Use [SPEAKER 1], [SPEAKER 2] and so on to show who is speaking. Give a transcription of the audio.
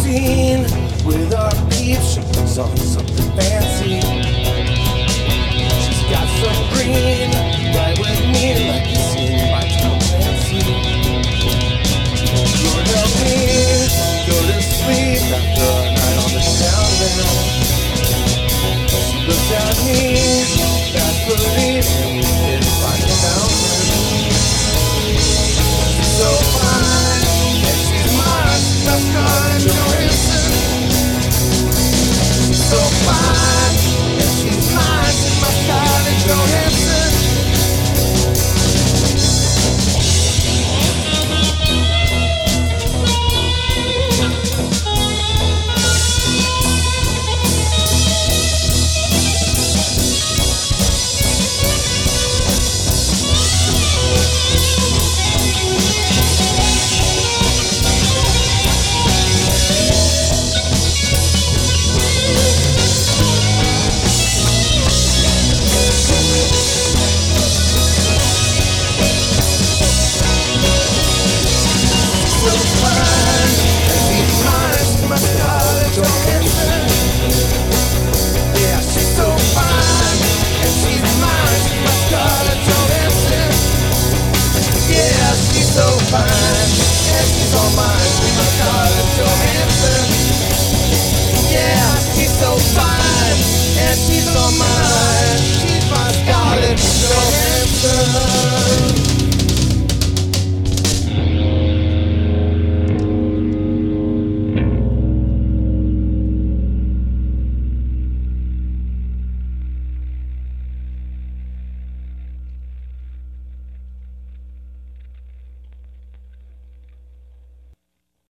[SPEAKER 1] scene with our peeps. She puts on something fancy. She's got some green, right with me, like you seen by Tom Clancy. Lord help me go to sleep after a night on the town now. She looks at me, fast belief.